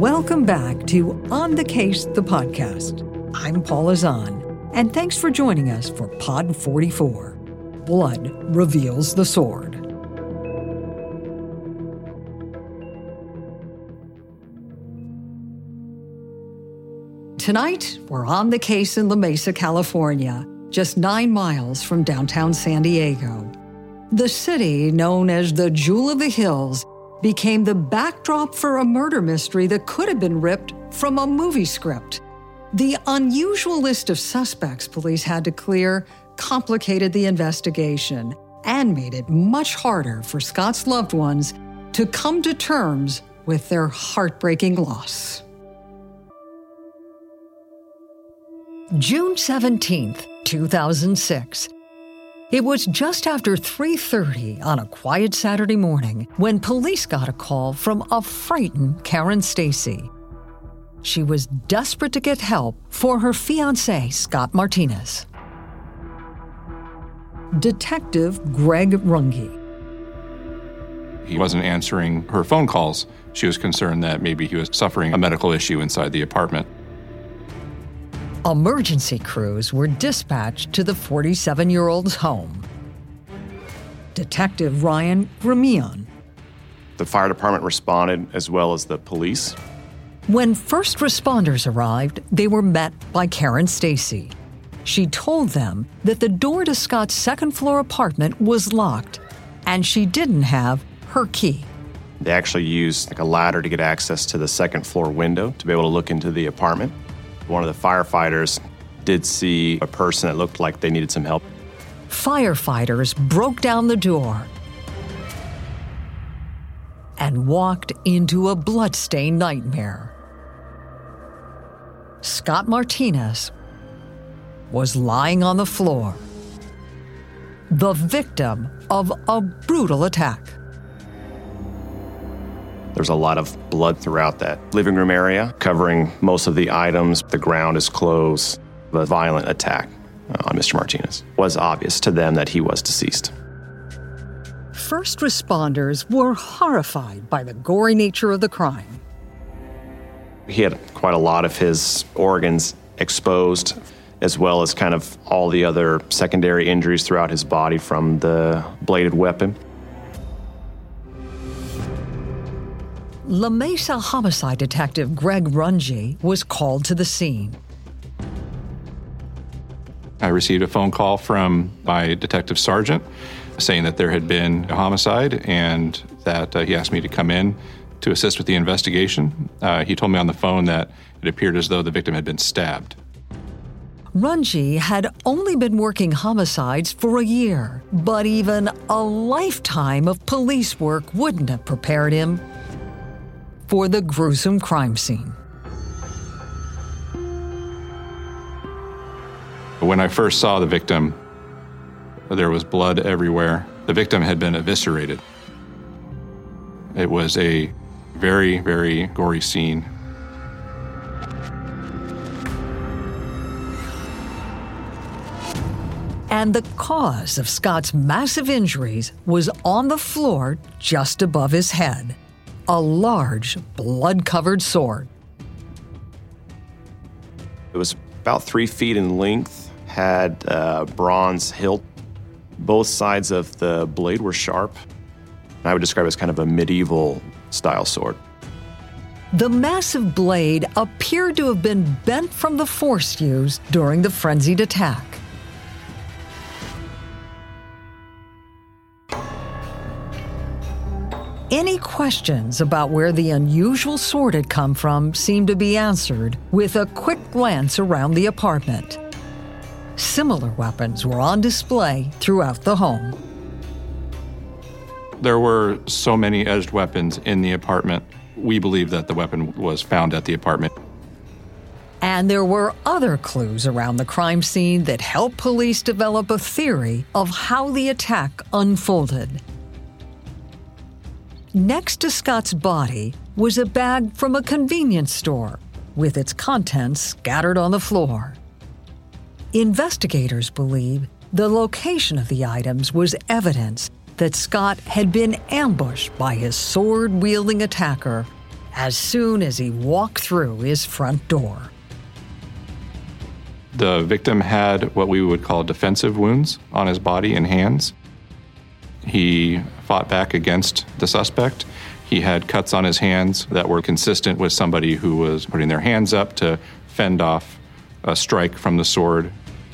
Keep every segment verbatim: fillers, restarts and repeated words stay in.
Welcome back to On the Case, the podcast. I'm Paula Zahn, and thanks for joining us for Pod forty-four. Blood reveals the sword. Tonight, we're on the case in La Mesa, California, just nine miles from downtown San Diego. The city, known as the Jewel of the Hills, became the backdrop for a murder mystery that could have been ripped from a movie script. The unusual list of suspects police had to clear complicated the investigation and made it much harder for Scott's loved ones to come to terms with their heartbreaking loss. June seventeenth, two thousand six. It was just after three thirty on a quiet Saturday morning when police got a call from a frightened Karen Stacy. She was desperate to get help for her fiancé, Scott Martinez. Detective Greg Runge. He wasn't answering her phone calls. She was concerned that maybe he was suffering a medical issue inside the apartment. Emergency crews were dispatched to the forty-seven-year-old's home. Detective Ryan Grimion. The fire department responded as well as the police. When first responders arrived, they were met by Karen Stacy. She told them that the door to Scott's second-floor apartment was locked, and she didn't have her key. They actually used like a ladder to get access to the second-floor window to be able to look into the apartment. One of the firefighters did see a person that looked like they needed some help. Firefighters broke down the door and walked into a bloodstained nightmare. Scott Martinez was lying on the floor, the victim of a brutal attack. There's a lot of blood throughout that living room area, covering most of the items. The ground is closed. The violent attack on Mister Martinez was obvious to them that he was deceased. First responders were horrified by the gory nature of the crime. He had quite a lot of his organs exposed, as well as kind of all the other secondary injuries throughout his body from the bladed weapon. La Mesa homicide detective Greg Runge was called to the scene. I received a phone call from my detective sergeant saying that there had been a homicide and that uh, he asked me to come in to assist with the investigation. Uh, he told me on the phone that it appeared as though the victim had been stabbed. Runge had only been working homicides for a year, but even a lifetime of police work wouldn't have prepared him for the gruesome crime scene. When I first saw the victim, there was blood everywhere. The victim had been eviscerated. It was a very, very gory scene. And the cause of Scott's massive injuries was on the floor just above his head. A large, blood-covered sword. It was about three feet in length, had a bronze hilt. Both sides of the blade were sharp. I would describe it as kind of a medieval-style sword. The massive blade appeared to have been bent from the force used during the frenzied attack. Any questions about where the unusual sword had come from seemed to be answered with a quick glance around the apartment. Similar weapons were on display throughout the home. There were so many edged weapons in the apartment. We believe that the weapon was found at the apartment. And there were other clues around the crime scene that helped police develop a theory of how the attack unfolded. Next to Scott's body was a bag from a convenience store with its contents scattered on the floor. Investigators believe the location of the items was evidence that Scott had been ambushed by his sword-wielding attacker as soon as he walked through his front door. The victim had what we would call defensive wounds on his body and hands. He fought back against the suspect. He had cuts on his hands that were consistent with somebody who was putting their hands up to fend off a strike from the sword.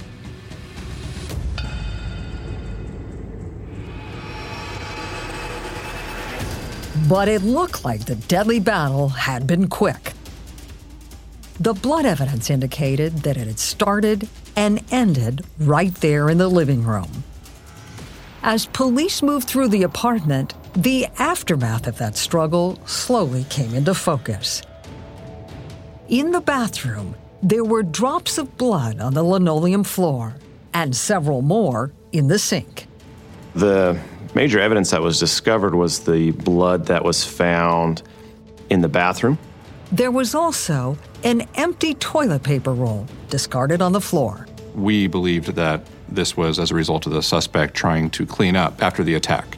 But it looked like the deadly battle had been quick. The blood evidence indicated that it had started and ended right there in the living room. As police moved through the apartment, the aftermath of that struggle slowly came into focus. In the bathroom, there were drops of blood on the linoleum floor and several more in the sink. The major evidence that was discovered was the blood that was found in the bathroom. There was also an empty toilet paper roll discarded on the floor. We believed that this was as a result of the suspect trying to clean up after the attack.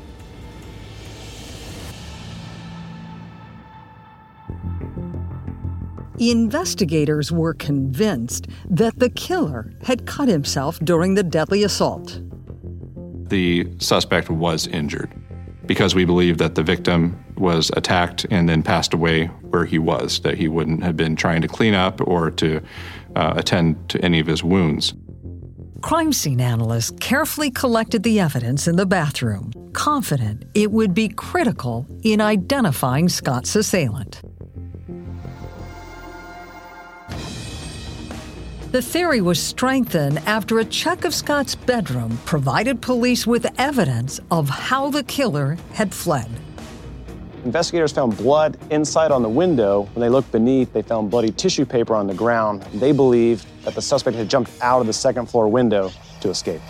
Investigators were convinced that the killer had cut himself during the deadly assault. The suspect was injured because we believed that the victim was attacked and then passed away where he was, that he wouldn't have been trying to clean up or to uh, attend to any of his wounds. Crime scene analysts carefully collected the evidence in the bathroom, confident it would be critical in identifying Scott's assailant. The theory was strengthened after a check of Scott's bedroom provided police with evidence of how the killer had fled. Investigators found blood inside on the window. When they looked beneath, they found bloody tissue paper on the ground. They believed that the suspect had jumped out of the second floor window to escape.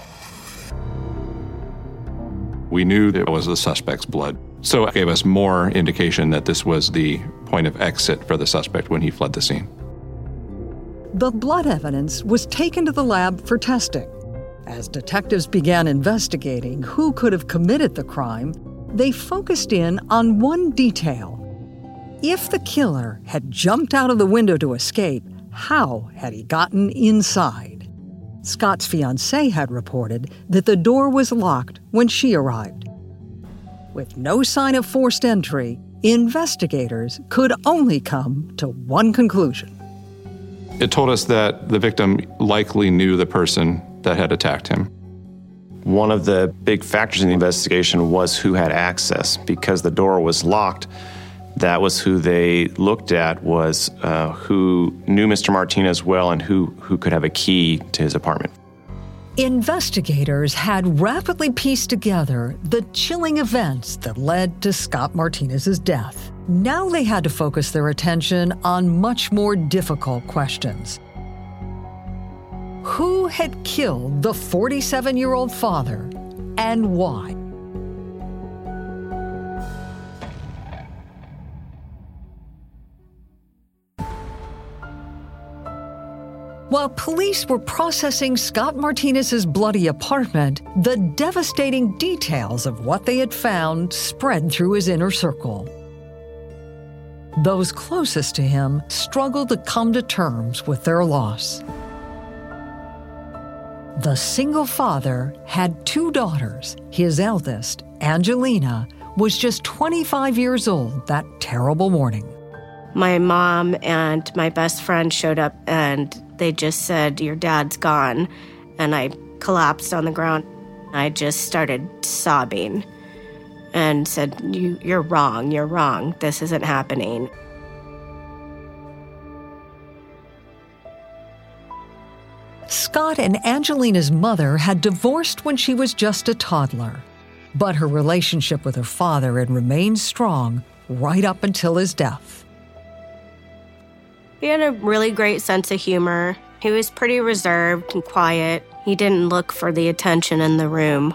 We knew it was the suspect's blood, so it gave us more indication that this was the point of exit for the suspect when he fled the scene. The blood evidence was taken to the lab for testing. As detectives began investigating who could have committed the crime, they focused in on one detail. If the killer had jumped out of the window to escape, how had he gotten inside? Scott's fiancée had reported that the door was locked when she arrived. With no sign of forced entry, investigators could only come to one conclusion. It told us that the victim likely knew the person that had attacked him. One of the big factors in the investigation was who had access. Because the door was locked, that was who they looked at, was uh, who knew Mister Martinez well and who, who could have a key to his apartment. Investigators had rapidly pieced together the chilling events that led to Scott Martinez's death. Now they had to focus their attention on much more difficult questions. Who had killed the forty-seven-year-old father, and why? While police were processing Scott Martinez's bloody apartment, the devastating details of what they had found spread through his inner circle. Those closest to him struggled to come to terms with their loss. The single father had two daughters. His eldest, Angelina, was just twenty-five years old that terrible morning. My mom and my best friend showed up and they just said, "Your dad's gone." And I collapsed on the ground. I just started sobbing and said, you, you're wrong, you're wrong. This isn't happening. Scott and Angelina's mother had divorced when she was just a toddler, but her relationship with her father had remained strong right up until his death. He had a really great sense of humor. He was pretty reserved and quiet. He didn't look for the attention in the room.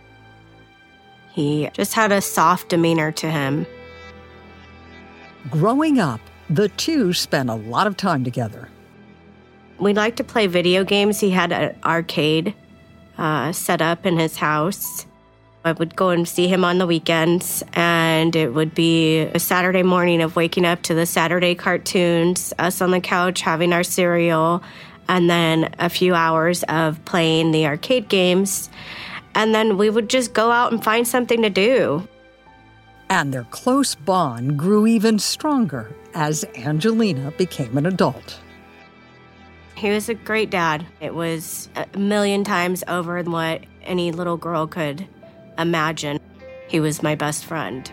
He just had a soft demeanor to him. Growing up, the two spent a lot of time together. We liked to play video games. He had an arcade uh, set up in his house. I would go and see him on the weekends, and it would be a Saturday morning of waking up to the Saturday cartoons, us on the couch having our cereal, and then a few hours of playing the arcade games. And then we would just go out and find something to do. And their close bond grew even stronger as Angelina became an adult. He was a great dad. It was a million times over than what any little girl could imagine. He was my best friend.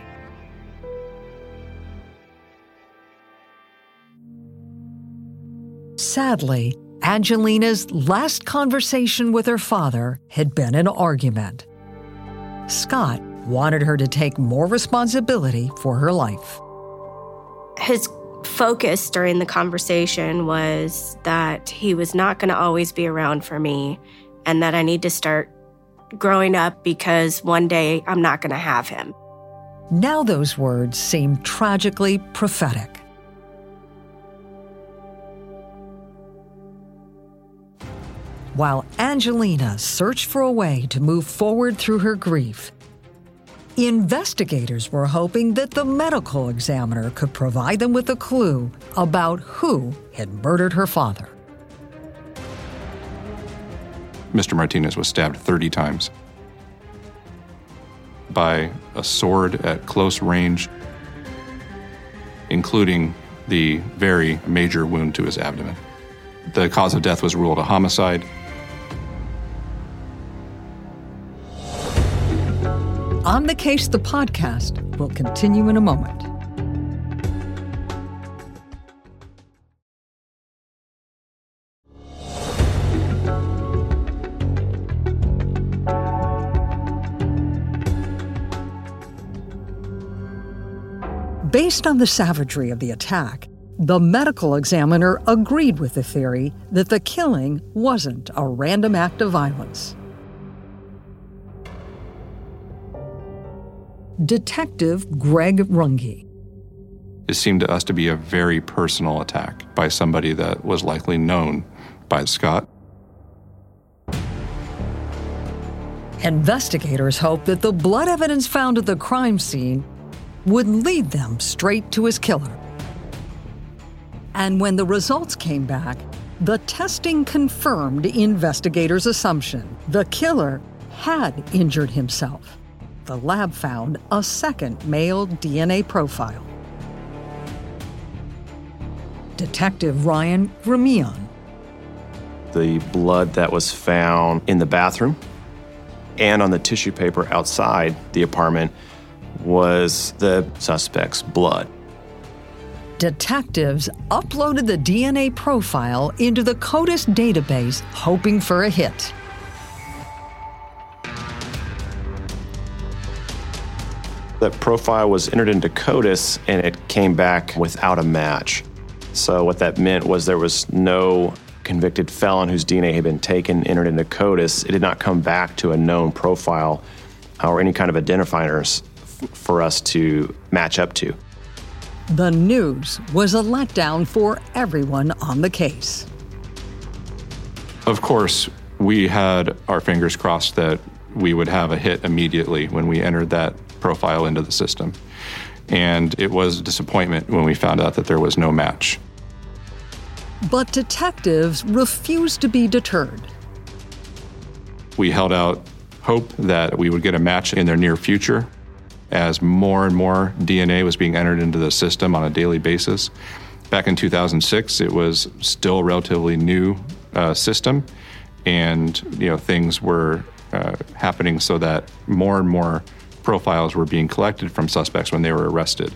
Sadly, Angelina's last conversation with her father had been an argument. Scott wanted her to take more responsibility for her life. His focus during the conversation was that he was not going to always be around for me and that I need to start growing up because one day I'm not going to have him. Now those words seem tragically prophetic. While Angelina searched for a way to move forward through her grief, investigators were hoping that the medical examiner could provide them with a clue about who had murdered her father. Mister Martinez was stabbed thirty times by a sword at close range, including the very major wound to his abdomen. The cause of death was ruled a homicide. On the Case, the podcast will continue in a moment. Based on the savagery of the attack, the medical examiner agreed with the theory that the killing wasn't a random act of violence. Detective Greg Runge. It seemed to us to be a very personal attack by somebody that was likely known by Scott. Investigators hoped that the blood evidence found at the crime scene would lead them straight to his killer. And when the results came back, the testing confirmed investigators' assumption. The killer had injured himself. The lab found a second male D N A profile. Detective Ryan Grimion. The blood that was found in the bathroom and on the tissue paper outside the apartment was the suspect's blood. Detectives uploaded the D N A profile into the CODIS database, hoping for a hit. That profile was entered into CODIS, and it came back without a match. So what that meant was there was no convicted felon whose D N A had been taken, entered into CODIS. It did not come back to a known profile or any kind of identifiers f- for us to match up to. The news was a letdown for everyone on the case. Of course, we had our fingers crossed that we would have a hit immediately when we entered that profile into the system. And it was a disappointment when we found out that there was no match. But detectives refused to be deterred. We held out hope that we would get a match in their near future as more and more D N A was being entered into the system on a daily basis. Back in two thousand six, it was still a relatively new uh, system, and you know things were uh, happening so that more and more profiles were being collected from suspects when they were arrested.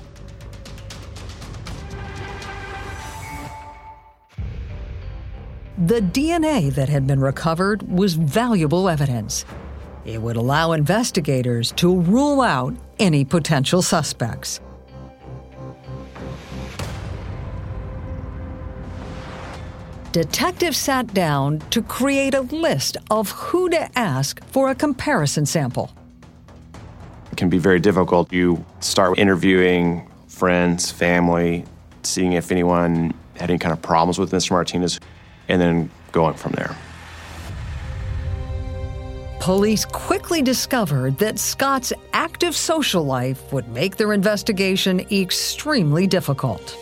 The D N A that had been recovered was valuable evidence. It would allow investigators to rule out any potential suspects. Detectives sat down to create a list of who to ask for a comparison sample. It can be very difficult. You start interviewing friends, family, seeing if anyone had any kind of problems with Mister Martinez, and then going from there. police quickly discovered that Scott's active social life would make their investigation extremely difficult.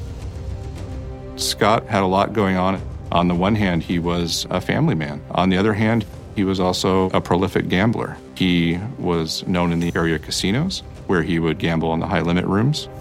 Scott had a lot going on. On the one hand, he was a family man. On the other hand, he was also a prolific gambler. He was known in the area casinos, where he would gamble in the high-limit rooms.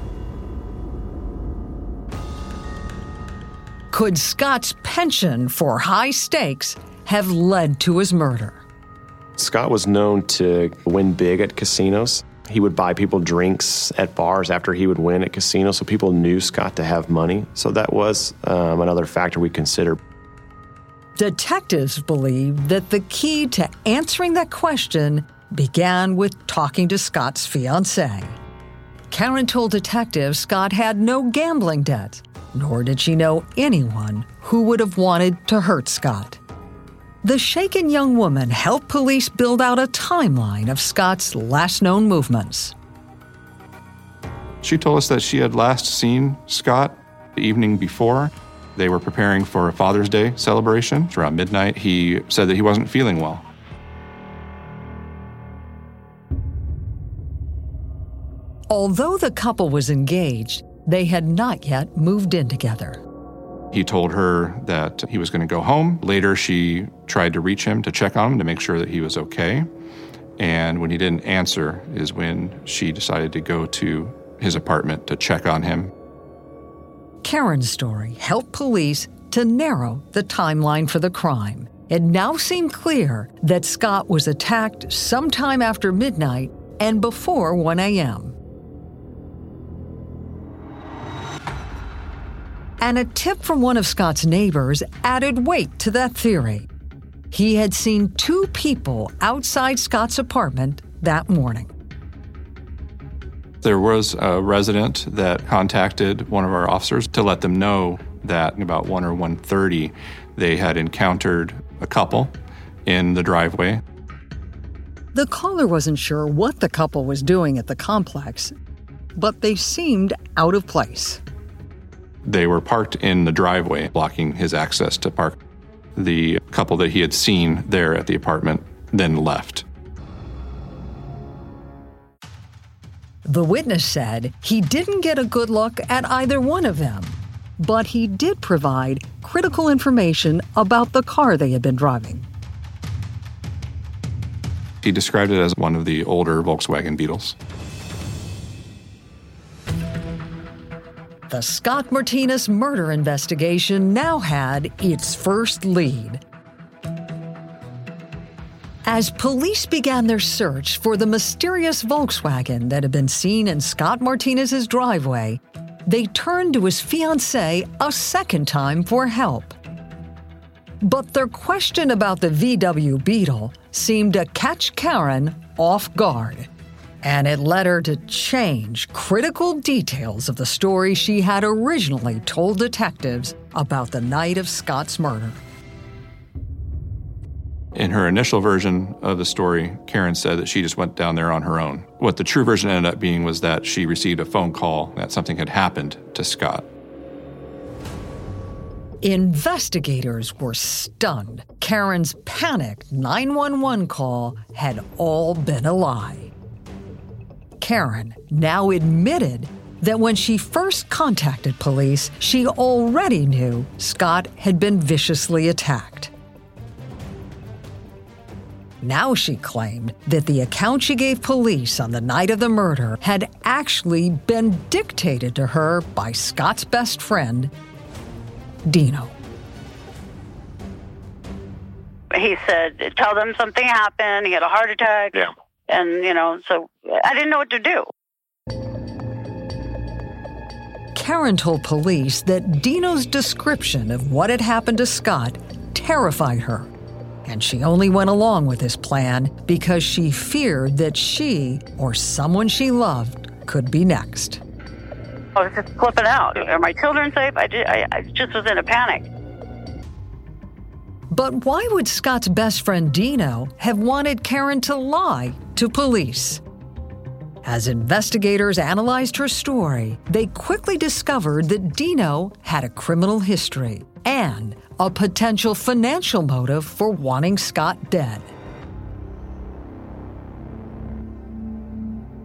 Could Scott's penchant for high stakes have led to his murder? Scott was known to win big at casinos. He would buy people drinks at bars after he would win at casinos, so people knew Scott to have money. So that was um, another factor we considered. Detectives believe that the key to answering that question began with talking to Scott's fiancée. Karen told detectives Scott had no gambling debt, nor did she know anyone who would have wanted to hurt Scott. The shaken young woman helped police build out a timeline of Scott's last known movements. She told us that she had last seen Scott the evening before. They were preparing for a Father's Day celebration. Around midnight, he said that he wasn't feeling well. Although the couple was engaged, they had not yet moved in together. He told her that he was going to go home. Later, she tried to reach him to check on him to make sure that he was okay. And when he didn't answer is when she decided to go to his apartment to check on him. Karen's story helped police to narrow the timeline for the crime. It now seemed clear that Scott was attacked sometime after midnight and before one a.m. And a tip from one of Scott's neighbors added weight to that theory. He had seen two people outside Scott's apartment that morning. There was a resident that contacted one of our officers to let them know that about one or one thirty, they had encountered a couple in the driveway. The caller wasn't sure what the couple was doing at the complex, but they seemed out of place. They were parked in the driveway, blocking his access to park. The couple that he had seen there at the apartment then left. The witness said he didn't get a good look at either one of them, but he did provide critical information about the car they had been driving. He described it as one of the older Volkswagen Beetles. The Scott Martinez murder investigation now had its first lead. As police began their search for the mysterious Volkswagen that had been seen in Scott Martinez's driveway, they turned to his fiancée a second time for help. But their question about the V W Beetle seemed to catch Karen off guard, and it led her to change critical details of the story she had originally told detectives about the night of Scott's murder. In her initial version of the story, Karen said that she just went down there on her own. What the true version ended up being was that she received a phone call that something had happened to Scott. Investigators were stunned. Karen's panicked nine one one call had all been a lie. Karen now admitted that when she first contacted police, she already knew Scott had been viciously attacked. Now she claimed that the account she gave police on the night of the murder had actually been dictated to her by Scott's best friend, Dino. He said, tell them something happened, he had a heart attack. Yeah. And, you know, so I didn't know what to do. Karen told police that Dino's description of what had happened to Scott terrified her, and she only went along with his plan because she feared that she or someone she loved could be next. I was just flipping out. Are my children safe? I just, I, I just was in a panic. But why would Scott's best friend Dino have wanted Karen to lie to police? As investigators analyzed her story, they quickly discovered that Dino had a criminal history and a potential financial motive for wanting Scott dead.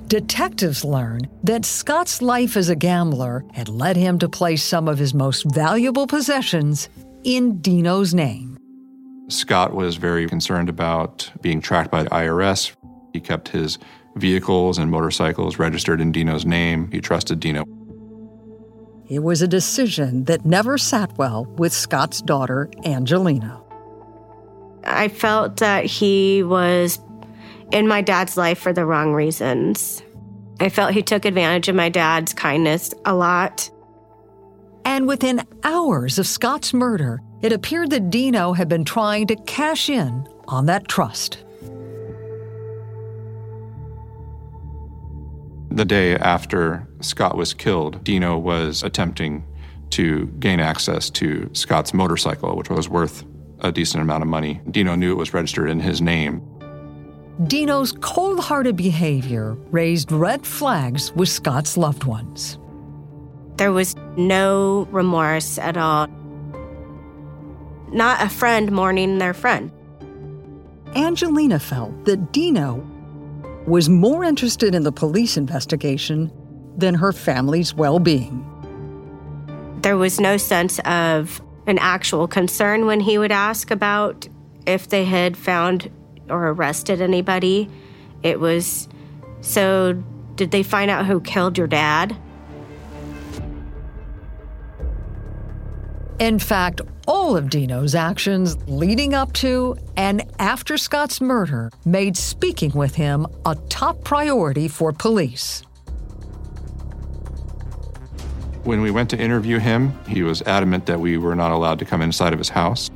Detectives learned that Scott's life as a gambler had led him to place some of his most valuable possessions in Dino's name. Scott was very concerned about being tracked by the I R S. He kept his vehicles and motorcycles registered in Dino's name. He trusted Dino. It was a decision that never sat well with Scott's daughter, Angelina. I felt that he was in my dad's life for the wrong reasons. I felt he took advantage of my dad's kindness a lot. And within hours of Scott's murder, it appeared that Dino had been trying to cash in on that trust. The day after Scott was killed, Dino was attempting to gain access to Scott's motorcycle, which was worth a decent amount of money. Dino knew it was registered in his name. Dino's cold-hearted behavior raised red flags with Scott's loved ones. There was no remorse at all. Not a friend mourning their friend. Angelina felt that Dino was more interested in the police investigation than her family's well-being. There was no sense of an actual concern when he would ask about if they had found or arrested anybody. It was, so did they find out who killed your dad? In fact, all of Dino's actions leading up to and after Scott's murder made speaking with him a top priority for police. When we went to interview him, he was adamant that we were not allowed to come inside of his house.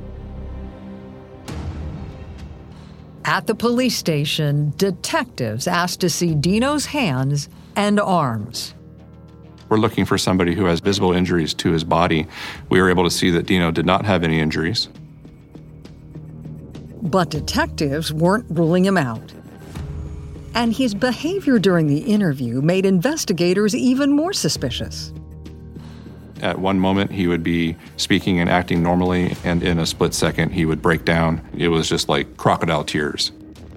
At the police station, detectives asked to see Dino's hands and arms. We're looking for somebody who has visible injuries to his body. We were able to see that Dino did not have any injuries. But detectives weren't ruling him out. And his behavior during the interview made investigators even more suspicious. At one moment, he would be speaking and acting normally, and in a split second, he would break down. It was just like crocodile tears.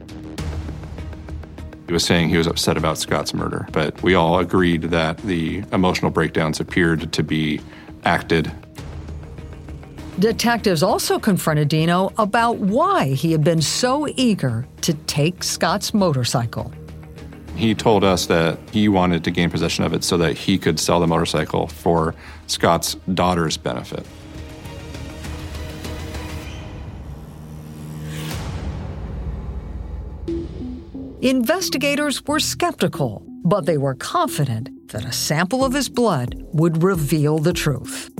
He was saying he was upset about Scott's murder, but we all agreed that the emotional breakdowns appeared to be acted. Detectives also confronted Dino about why he had been so eager to take Scott's motorcycle. He told us that he wanted to gain possession of it so that he could sell the motorcycle for Scott's daughter's benefit. Investigators were skeptical, but they were confident that a sample of his blood would reveal the truth.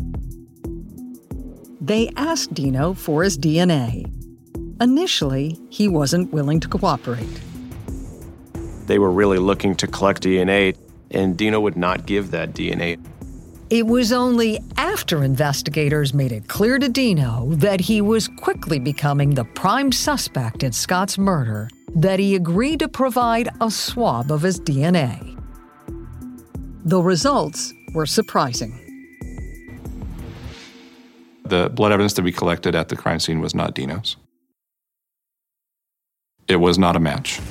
They asked Dino for his D N A. Initially, he wasn't willing to cooperate. They were really looking to collect D N A, and Dino would not give that D N A. It was only after investigators made it clear to Dino that he was quickly becoming the prime suspect in Scott's murder that he agreed to provide a swab of his D N A. The results were surprising. The blood evidence that we collected at the crime scene was not Dino's. It was not a match.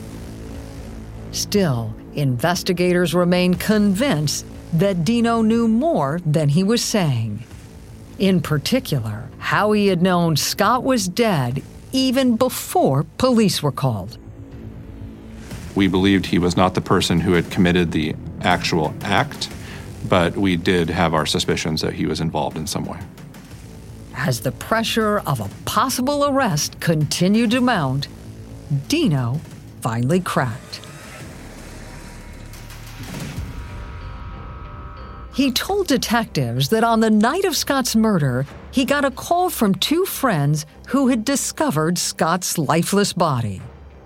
Still, investigators remained convinced that Dino knew more than he was saying. In particular, how he had known Scott was dead even before police were called. We believed he was not the person who had committed the actual act, but we did have our suspicions that he was involved in some way. As the pressure of a possible arrest continued to mount, Dino finally cracked. He told detectives that on the night of Scott's murder, he got a call from two friends who had discovered Scott's lifeless body.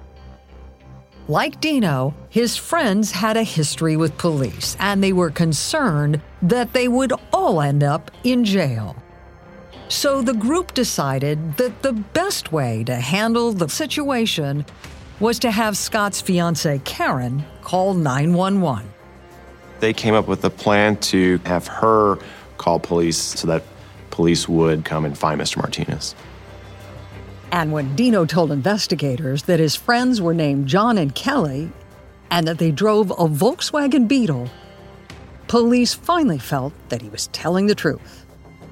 Like Dino, his friends had a history with police, and they were concerned that they would all end up in jail. So the group decided that the best way to handle the situation was to have Scott's fiancée, Karen, call nine one one. They came up with a plan to have her call police so that police would come and find Mister Martinez. And when Dino told investigators that his friends were named John and Kelly, and that they drove a Volkswagen Beetle, police finally felt that he was telling the truth.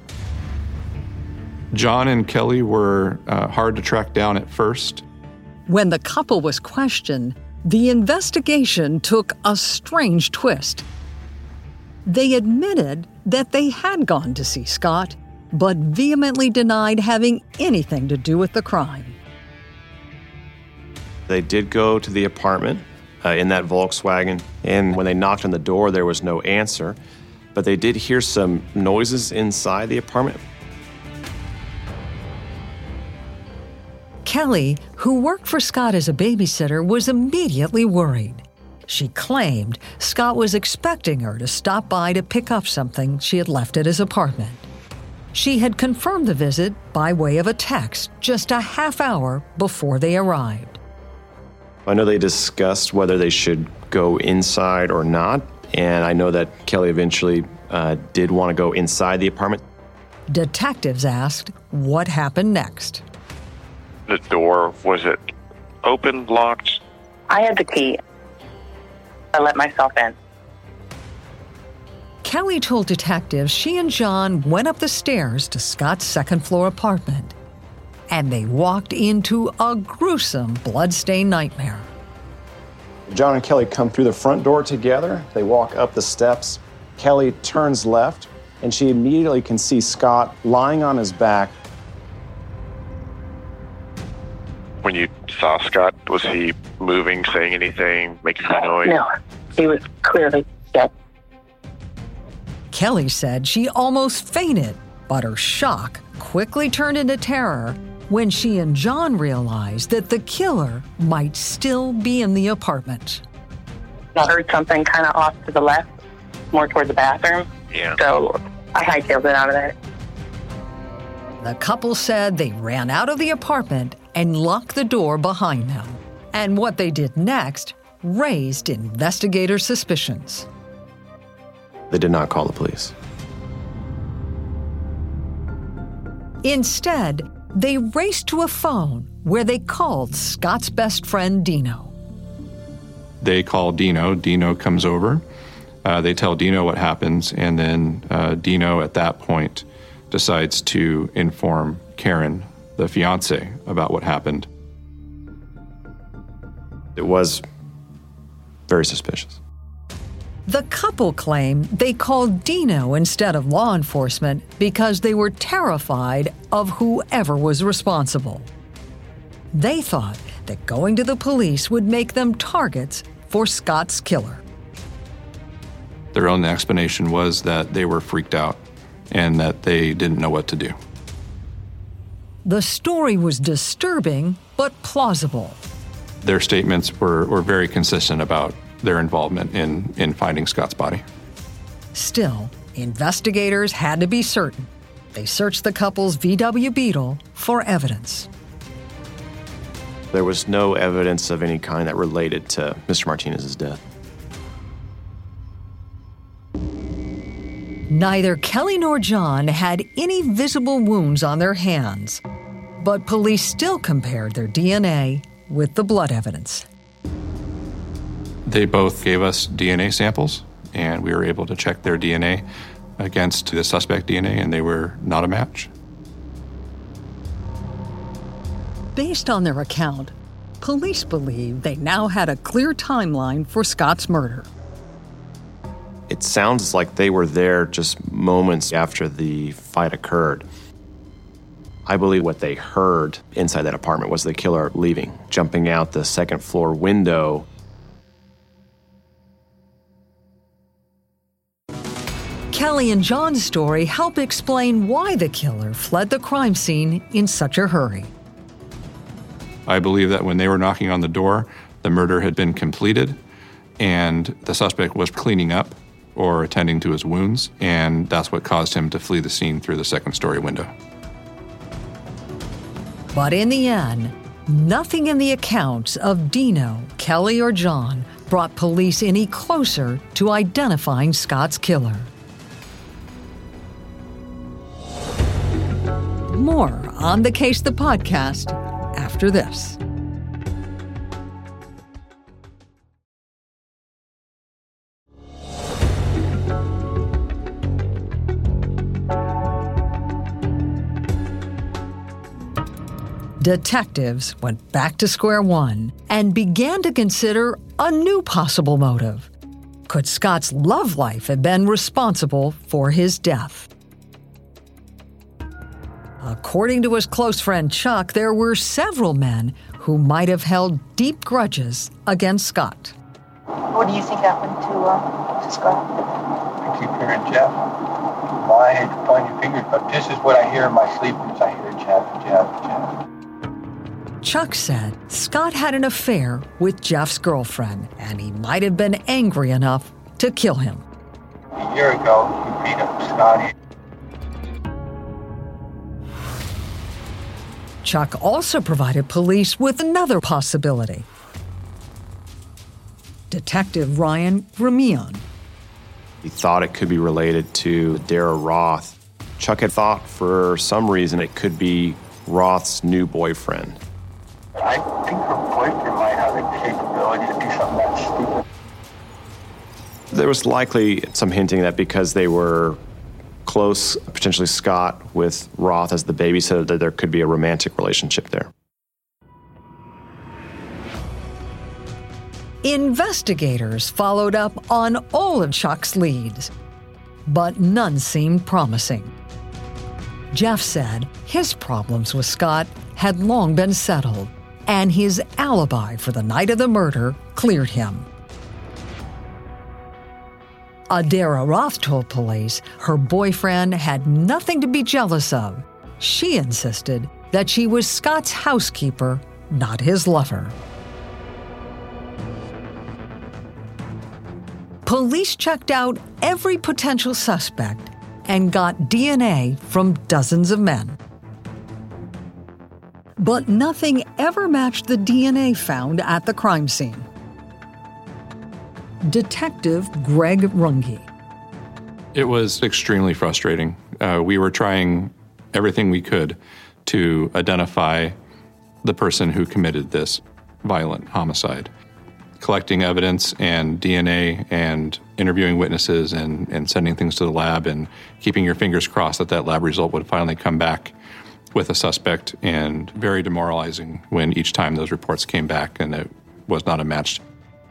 John and Kelly were uh, hard to track down at first. When the couple was questioned, the investigation took a strange twist. They admitted that they had gone to see Scott, but vehemently denied having anything to do with the crime. They did go to the apartment uh, in that Volkswagen, and when they knocked on the door, there was no answer, but they did hear some noises inside the apartment. Kelly, who worked for Scott as a babysitter, was immediately worried. She claimed Scott was expecting her to stop by to pick up something she had left at his apartment. She had confirmed the visit by way of a text just a half hour before they arrived. I know they discussed whether they should go inside or not, and I know that Kelly eventually uh, did want to go inside the apartment. Detectives asked what happened next. The door, was it open, locked? I had the key. I let myself in. Kelly told detectives she and John went up the stairs to Scott's second-floor apartment, and they walked into a gruesome blood-stained nightmare. John and Kelly come through the front door together. They walk up the steps. Kelly turns left, and she immediately can see Scott lying on his back. When you saw Scott, was he moving, saying anything, making a noise? No, he was clearly dead. Kelly said she almost fainted, but her shock quickly turned into terror when she and John realized that the killer might still be in the apartment. I heard something kind of off to the left, more toward the bathroom. Yeah. So I hightailed it out of there. The couple said they ran out of the apartment and locked the door behind them. And what they did next raised investigators' suspicions. They did not call the police. Instead, they raced to a phone where they called Scott's best friend, Dino. They call Dino. Dino comes over. Uh, they tell Dino what happens, and then uh, Dino, at that point, decides to inform Karen, the fiance, about what happened. It was very suspicious. The couple claimed they called Dino instead of law enforcement because they were terrified of whoever was responsible. They thought that going to the police would make them targets for Scott's killer. Their own explanation was that they were freaked out and that they didn't know what to do. The story was disturbing, but plausible. Their statements were, were very consistent about their involvement in, in finding Scott's body. Still, investigators had to be certain. They searched the couple's V W Beetle for evidence. There was no evidence of any kind that related to Mister Martinez's death. Neither Kelly nor John had any visible wounds on their hands, but police still compared their D N A with the blood evidence. They both gave us D N A samples, and we were able to check their D N A against the suspect D N A, and they were not a match. Based on their account, police believe they now had a clear timeline for Scott's murder. It sounds like they were there just moments after the fight occurred. I believe what they heard inside that apartment was the killer leaving, jumping out the second floor window. Kelly and John's story help explain why the killer fled the crime scene in such a hurry. I believe that when they were knocking on the door, the murder had been completed, and the suspect was cleaning up or attending to his wounds, and that's what caused him to flee the scene through the second-story window. But in the end, nothing in the accounts of Dino, Kelly, or John brought police any closer to identifying Scott's killer. More on The Case, the podcast, after this. Detectives went back to square one and began to consider a new possible motive. Could Scott's love life have been responsible for his death? According to his close friend Chuck, there were several men who might have held deep grudges against Scott. What do you think happened to, uh, to Scott? I keep hearing Jeff. Well, I hate to point your fingers, but this is what I hear in my sleep is I hear Jeff, Jeff, Jeff. Chuck said Scott had an affair with Jeff's girlfriend, and he might have been angry enough to kill him. A year ago, he beat up Scotty. Chuck also provided police with another possibility. Detective Ryan Grimion. He thought it could be related to Dara Roth. Chuck had thought for some reason it could be Roth's new boyfriend. I think her boyfriend might have the capability to do something that stupid. There was likely some hinting that because they were close, potentially Scott with Roth as the babysitter, that there could be a romantic relationship there. Investigators followed up on all of Chuck's leads, but none seemed promising. Jeff said his problems with Scott had long been settled, and his alibi for the night of the murder cleared him. Adara Roth told police her boyfriend had nothing to be jealous of. She insisted that she was Scott's housekeeper, not his lover. Police checked out every potential suspect and got D N A from dozens of men. But nothing ever matched the D N A found at the crime scene. Detective Greg Runge. It was extremely frustrating. Uh, we were trying everything we could to identify the person who committed this violent homicide. Collecting evidence and D N A and interviewing witnesses and, and sending things to the lab and keeping your fingers crossed that that lab result would finally come back with a suspect, and very demoralizing when each time those reports came back and it was not a match.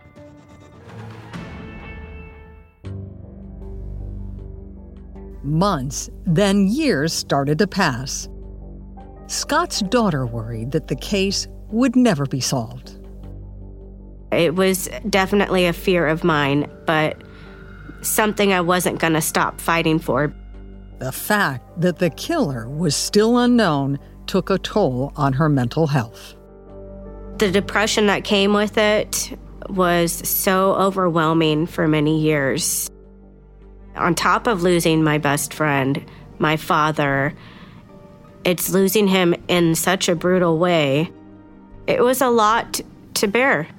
Months, then years started to pass. Scott's daughter worried that the case would never be solved. It was definitely a fear of mine, but something I wasn't going to stop fighting for. The fact that the killer was still unknown took a toll on her mental health. The depression that came with it was so overwhelming for many years. On top of losing my best friend, my father, it's losing him in such a brutal way. It was a lot to bear.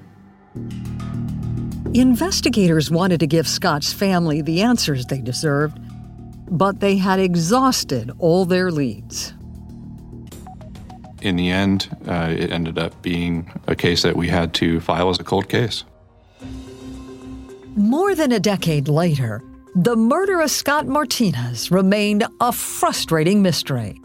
Investigators wanted to give Scott's family the answers they deserved, but they had exhausted all their leads. In the end, uh, it ended up being a case that we had to file as a cold case. More than a decade later, the murder of Scott Martinez remained a frustrating mystery.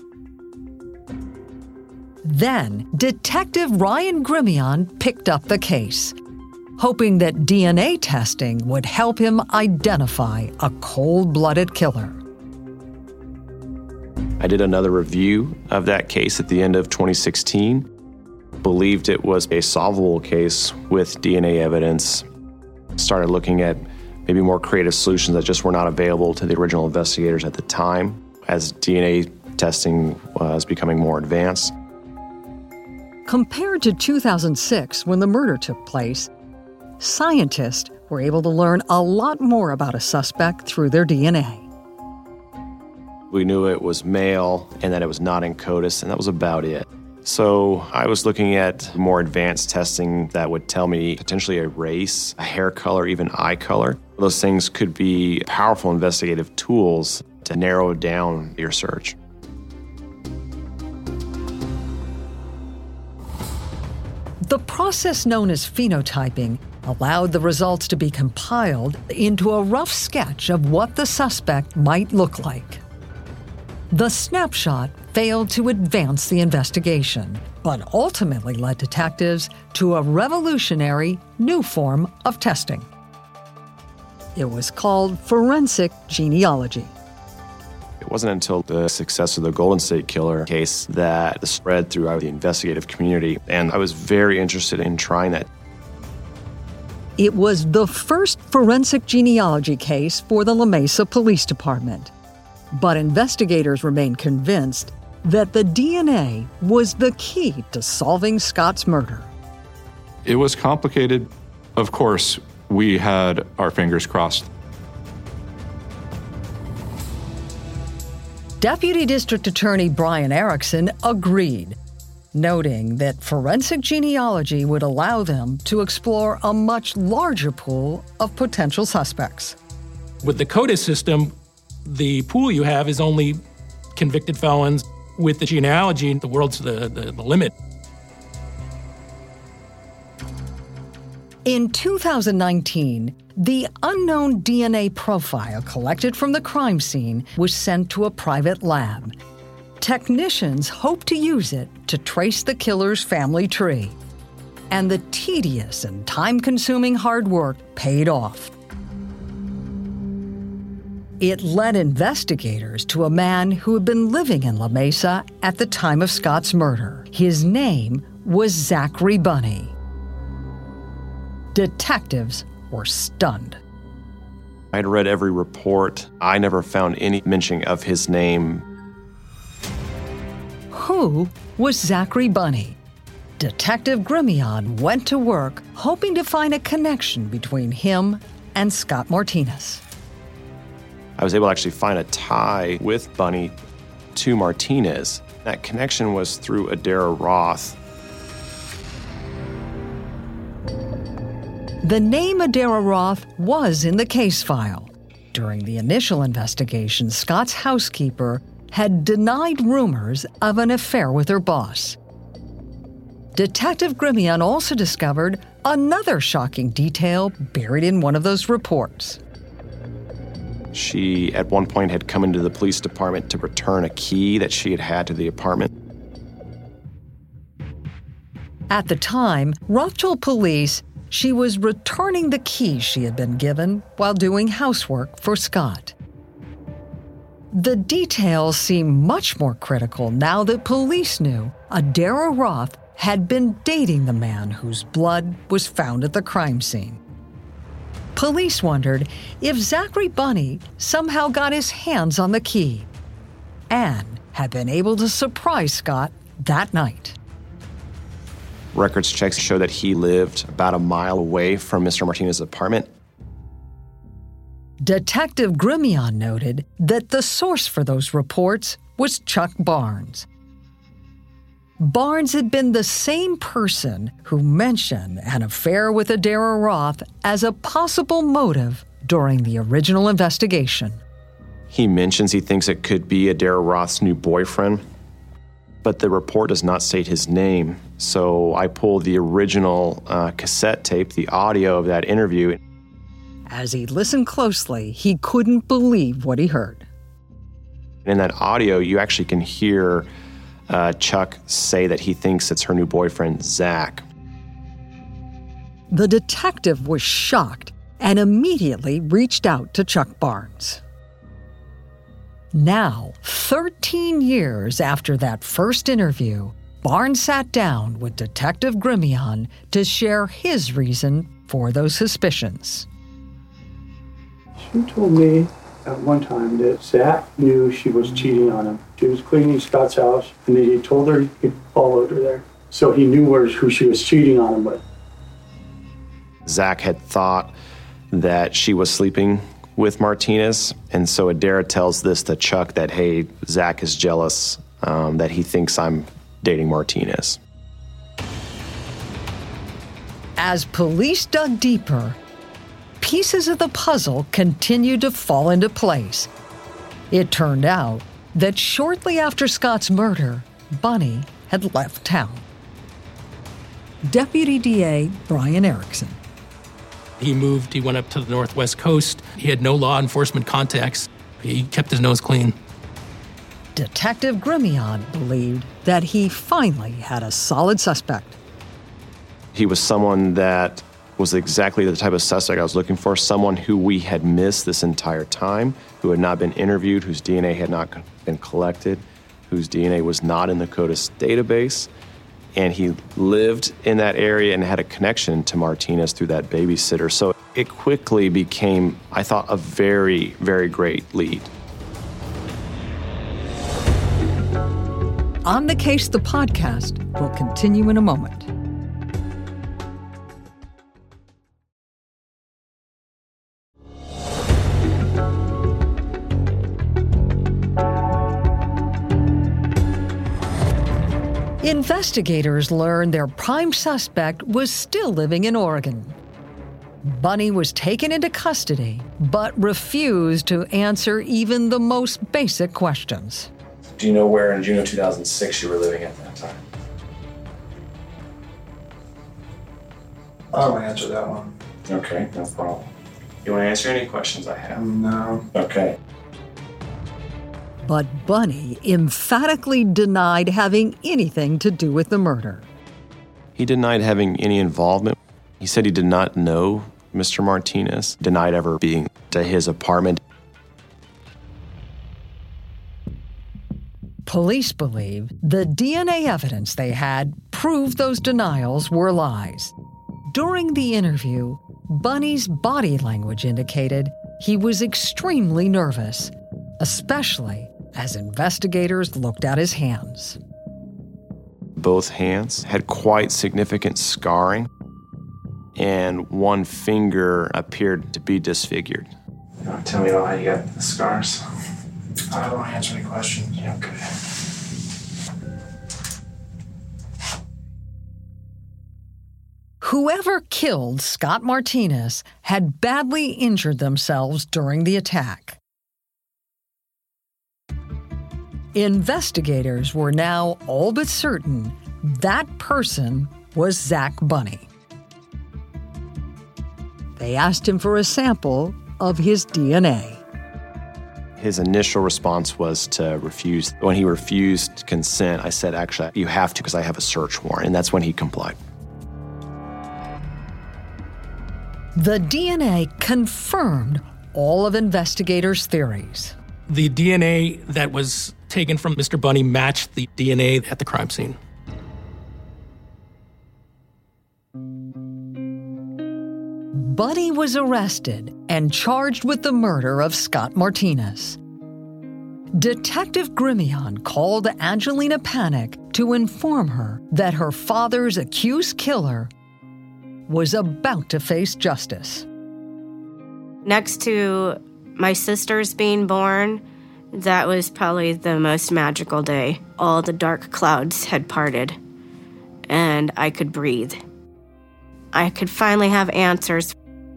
Then, Detective Ryan Grimion picked up the case, hoping that D N A testing would help him identify a cold-blooded killer. I did another review of that case at the end of twenty sixteen, believed it was a solvable case with D N A evidence, started looking at maybe more creative solutions that just were not available to the original investigators at the time as D N A testing was becoming more advanced. Compared to two thousand six, when the murder took place, scientists were able to learn a lot more about a suspect through their D N A. We knew it was male and that it was not in CODIS, and that was about it. So I was looking at more advanced testing that would tell me potentially a race, a hair color, even eye color. Those things could be powerful investigative tools to narrow down your search. The process known as phenotyping allowed the results to be compiled into a rough sketch of what the suspect might look like. The snapshot failed to advance the investigation, but ultimately led detectives to a revolutionary new form of testing. It was called forensic genealogy. It wasn't until the success of the Golden State Killer case that spread throughout the investigative community, and I was very interested in trying that. It was the first forensic genealogy case for the La Mesa Police Department. But investigators remained convinced that the D N A was the key to solving Scott's murder. It was complicated. Of course, we had our fingers crossed. Deputy District Attorney Brian Erickson agreed, noting that forensic genealogy would allow them to explore a much larger pool of potential suspects. With the CODIS system, the pool you have is only convicted felons. With the genealogy, the world's the, the, the limit. In two thousand nineteen, the unknown D N A profile collected from the crime scene was sent to a private lab. Technicians hope to use it to trace the killer's family tree. And the tedious and time-consuming hard work paid off. It led investigators to a man who had been living in La Mesa at the time of Scott's murder. His name was Zachary Bunny. Detectives were stunned. I'd read every report. I never found any mention of his name. Who was Zachary Bunny? Detective Grimion went to work hoping to find a connection between him and Scott Martinez. I was able to actually find a tie with Bunny to Martinez. That connection was through Adara Roth. The name Adara Roth was in the case file. During the initial investigation, Scott's housekeeper had denied rumors of an affair with her boss. Detective Grimion also discovered another shocking detail buried in one of those reports. She, at one point, had come into the police department to return a key that she had had to the apartment. At the time, Roth told police she was returning the key she had been given while doing housework for Scott. The details seem much more critical now that police knew Adara Roth had been dating the man whose blood was found at the crime scene. Police wondered if Zachary Bunny somehow got his hands on the key and had been able to surprise Scott that night. Records checks show that he lived about a mile away from Mister Martinez's apartment. Detective Grimion noted that the source for those reports was Chuck Barnes. Barnes had been the same person who mentioned an affair with Adara Roth as a possible motive during the original investigation. He mentions he thinks it could be Adara Roth's new boyfriend, but the report does not state his name. So I pulled the original uh, cassette tape, the audio of that interview. As he listened closely, he couldn't believe what he heard. In that audio, you actually can hear uh, Chuck say that he thinks it's her new boyfriend, Zach. The detective was shocked and immediately reached out to Chuck Barnes. Now, thirteen years after that first interview, Barnes sat down with Detective Grimion to share his reason for those suspicions. She told me at one time that Zach knew she was cheating on him. She was cleaning Scott's house, and that he told her he followed her there. So he knew where, who she was cheating on him with. Zach had thought that she was sleeping with Martinez, and so Adara tells this to Chuck that, hey, Zach is jealous, um, that he thinks I'm dating Martinez. As police dug deeper, pieces of the puzzle continued to fall into place. It turned out that shortly after Scott's murder, Bunny had left town. Deputy D A Brian Erickson. He moved, he went up to the Northwest Coast. He had no law enforcement contacts. He kept his nose clean. Detective Grimion believed that he finally had a solid suspect. He was someone that was exactly the type of suspect I was looking for, someone who we had missed this entire time, who had not been interviewed, whose D N A had not been collected, whose D N A was not in the CODIS database. And he lived in that area and had a connection to Martinez through that babysitter. So it quickly became, I thought, a very, very great lead. On the Case, the podcast will continue in a moment. Investigators learned their prime suspect was still living in Oregon. Bunny was taken into custody, but refused to answer even the most basic questions. Do you know where in June of two thousand six you were living at that time? I don't answer that one. Okay, no problem. You want to answer any questions I have? No. Okay. But Bunny emphatically denied having anything to do with the murder. He denied having any involvement. He said he did not know Mister Martinez, denied ever being to his apartment. Police believe the D N A evidence they had proved those denials were lies. During the interview, Bunny's body language indicated he was extremely nervous, especially as investigators looked at his hands. Both hands had quite significant scarring, and one finger appeared to be disfigured. You want to tell me about how you got the scars? I don't answer any questions. Okay. Whoever killed Scott Martinez had badly injured themselves during the attack. Investigators were now all but certain that person was Zach Bunny. They asked him for a sample of his D N A. His initial response was to refuse. When he refused consent, I said, actually, you have to because I have a search warrant, and that's when he complied. The D N A confirmed all of investigators' theories. The D N A that was taken from Mister Bunny matched the D N A at the crime scene. Bunny was arrested and charged with the murder of Scott Martinez. Detective Grimion called Angelina Panic to inform her that her father's accused killer was about to face justice. Next to my sisters being born, that was probably the most magical day. All the dark clouds had parted, and I could breathe. I could finally have answers.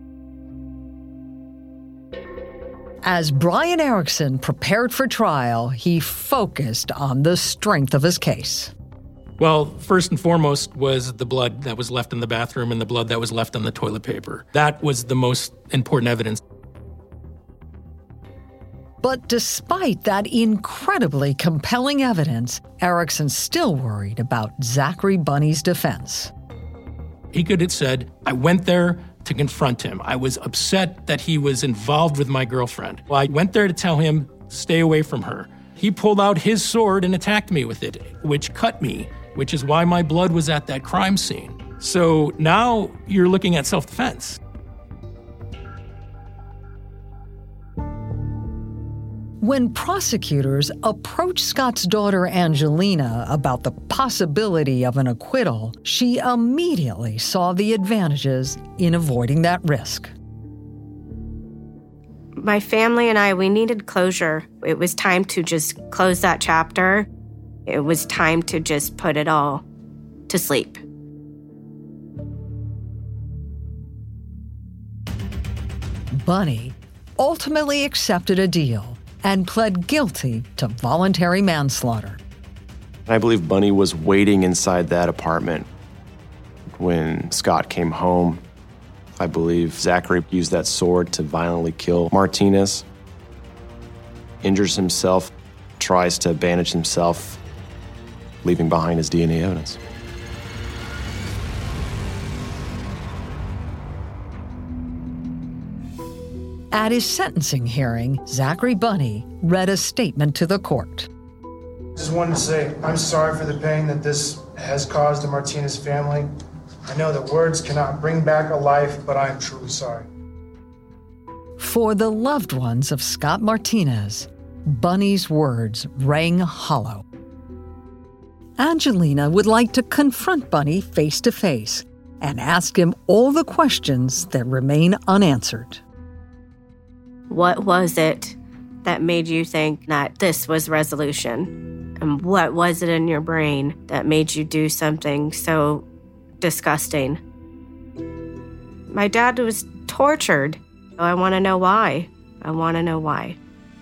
As Brian Erickson prepared for trial, he focused on the strength of his case. Well, first and foremost was the blood that was left in the bathroom and the blood that was left on the toilet paper. That was the most important evidence. But despite that incredibly compelling evidence, Erickson still worried about Zachary Bunny's defense. He could have said, I went there to confront him. I was upset that he was involved with my girlfriend. Well, I went there to tell him, stay away from her. He pulled out his sword and attacked me with it, which cut me, which is why my blood was at that crime scene. So now you're looking at self-defense. When prosecutors approached Scott's daughter Angelina about the possibility of an acquittal, she immediately saw the advantages in avoiding that risk. My family and I, we needed closure. It was time to just close that chapter. It was time to just put it all to sleep. Bunny ultimately accepted a deal and pled guilty to voluntary manslaughter. I believe Bunny was waiting inside that apartment when Scott came home. I believe Zachary used that sword to violently kill Martinez, injures himself, tries to bandage himself, leaving behind his D N A evidence. At his sentencing hearing, Zachary Bunny read a statement to the court. Just wanted to say, I'm sorry for the pain that this has caused the Martinez family. I know that words cannot bring back a life, but I am truly sorry. For the loved ones of Scott Martinez, Bunny's words rang hollow. Angelina would like to confront Bunny face to face and ask him all the questions that remain unanswered. What was it that made you think that this was resolution? And what was it in your brain that made you do something so disgusting? My dad was tortured. I want to know why. I want to know why.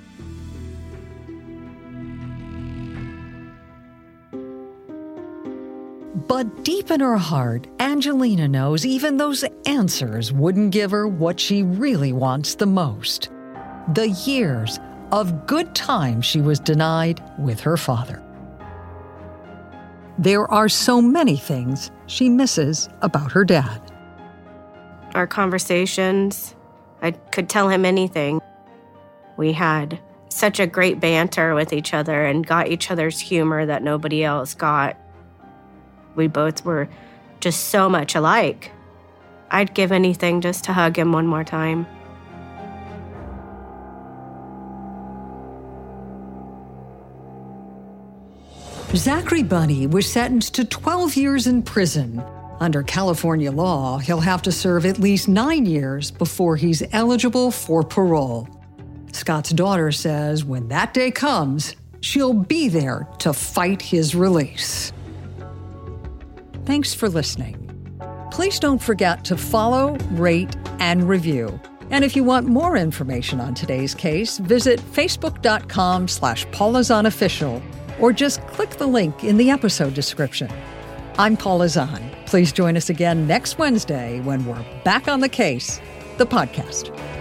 But deep in her heart, Angelina knows even those answers wouldn't give her what she really wants the most. The years of good times she was denied with her father. There are so many things she misses about her dad. Our conversations, I could tell him anything. We had such a great banter with each other and got each other's humor that nobody else got. We both were just so much alike. I'd give anything just to hug him one more time. Zachary Bunny was sentenced to twelve years in prison. Under California law, he'll have to serve at least nine years before he's eligible for parole. Scott's daughter says when that day comes, she'll be there to fight his release. Thanks for listening. Please don't forget to follow, rate, and review. And if you want more information on today's case, visit facebook.com slash Paula Zahn Official or just click the link in the episode description. I'm Paula Zahn. Please join us again next Wednesday when we're back on the case, the podcast.